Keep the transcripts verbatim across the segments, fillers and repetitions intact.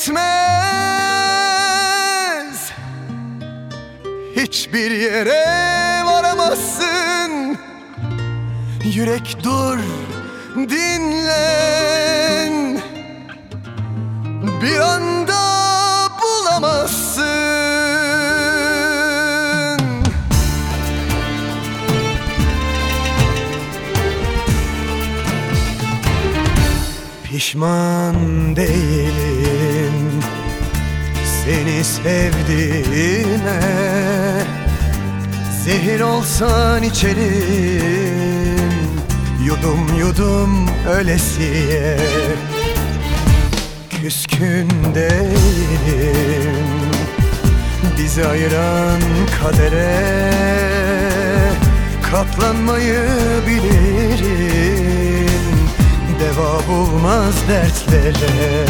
gitmez, hiçbir yere varamazsın. Yürek dur, dinlen, bir anda bulamazsın. Pişman değilim seni sevdiğime. Zehir olsan içerim, yudum yudum ölesiye. Küskün değilim bizi ayıran kadere. Katlanmayı bilirim, deva bulmaz dertlere.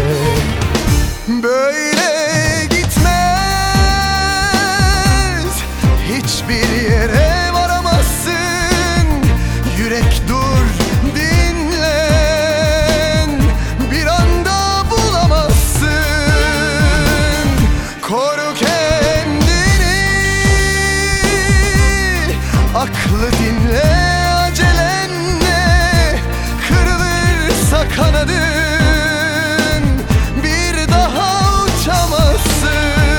Böyle gitmez, hiçbir yere varamazsın. Yürek dur, dinlen, bir anda bulamazsın. Koru kendini, aklı dinle, acelenle. Kırılırsa kanadın, bir daha uçamazsın.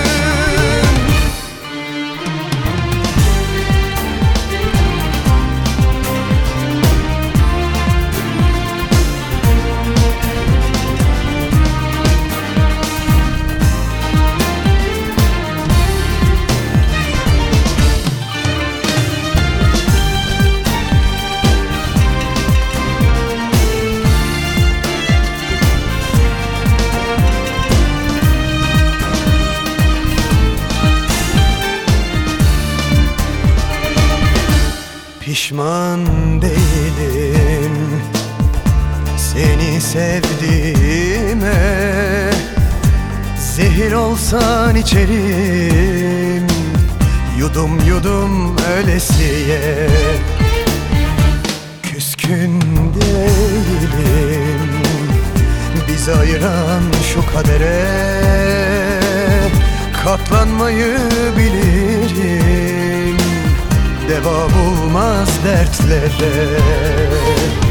Pişman değilim seni sevdiğime. Zehir olsan içerim, yudum yudum ölesiye. Küskün değilim bizi ayıran şu kadere. Katlanmayı bilirim, deva bulmaz dertlere.